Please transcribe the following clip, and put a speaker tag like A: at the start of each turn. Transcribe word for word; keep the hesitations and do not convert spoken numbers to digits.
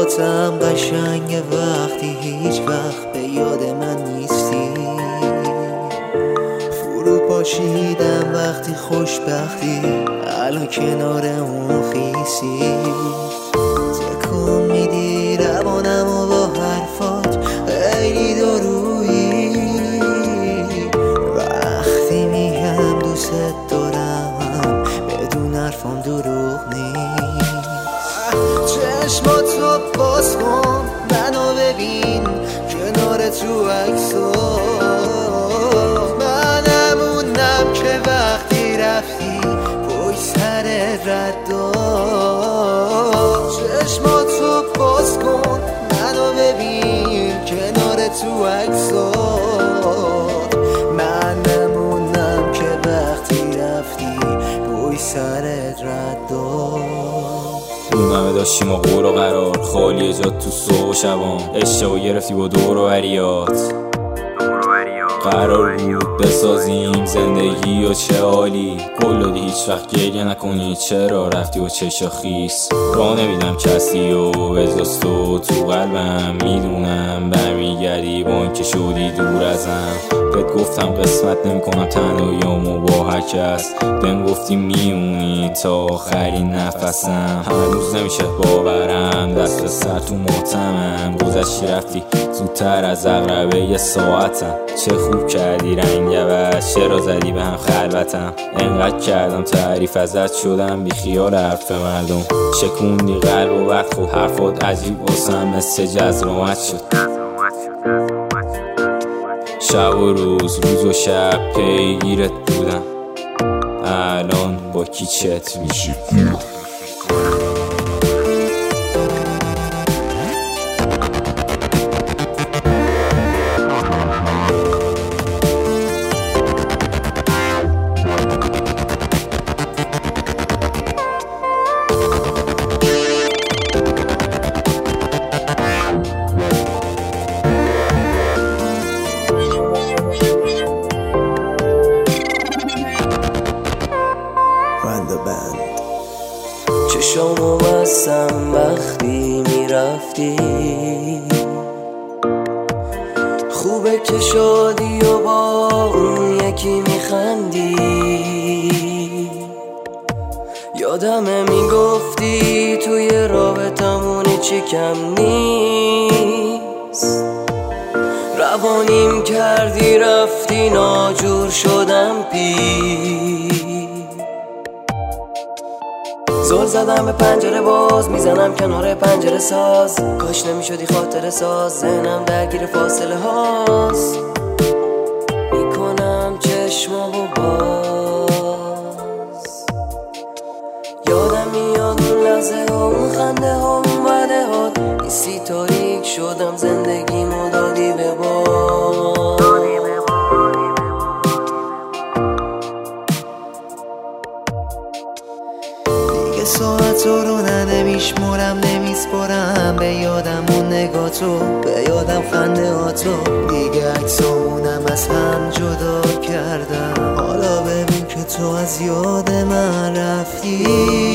A: حرفاتم قشنگه وقتی هیچ وقت به یاد من نیستی. فرو پاشیدم وقتی خوشبختی الان کنار اون خیسی. تکون میدی روانم و با حرفات خیلی دارویی. وقتی میگم دوست دارم بدون حرفام دروغ نیست. چشماتو باز کن منو ببین کنار تو عکسا. منمونم که وقتی رفتی پشت سر ردا. چشماتو باز کن منو ببین کنار تو عکسا. منمونم که وقتی رفتی پشت سر ردا.
B: اون همه داشتیم و قور و قرار خالی جات تو صبح و شبام. اشتباه گرفتی با دور و بریات. قرار بود بسازیم زندگی و چه حالی. قول دادی هیچ وقت گریه نکنی چرا رفتی و چشا خیس. راه نمیدم کسی و بجز تو تو قلبم. میدونم برمیگردی با اینکه شدی دور ازم. بهت گفتم قسمت نمیکنم تنهاییامو با هر کس. بهم گفتی میمونی تا آخرین نفسم. هنوز نمیشه باورم دست سر تو محتمم. گذشتی رفتی زودتر از عقربه یه ساعتم. چه خوب کردی رنگ عوض چرا زدی به هم خلوتم. انقدر کردم تعریف ازت شدم بی خیال حرف مردم. شکوندی قلب و وقت خوب حرفات عجیب واسم مثل جزرومت شد. شب و روز روز و شب پیگیرت بودم. الان با کی چت میشی؟
A: چشامو بستم وقتی میرفتی. خوبه که شادی و با اون یکی میخندی. یادمه میگفتی توی رابطمون چی کم نیست. روانیم کردی رفتی ناجور شدم پیش. زل زدم به پنجره باز میزنم کنار پنجره ساز. کاش نمیشدی خاطره ساز ذهنم درگیر فاصله هاست. میکنم چشمامو باز. یادم میاد اون لحظه ها اون خنده ها اون وعده ها. نیستی تاریک شدم زندگیمو دادی به باد. ساعت رو نه نمیشمرم نمیسپرم به یادم اون نگاتو به یادم خنده هاتو. دیگه عکسامونم از هم جدا کردم. حالا ببین که تو از یاد من رفتی.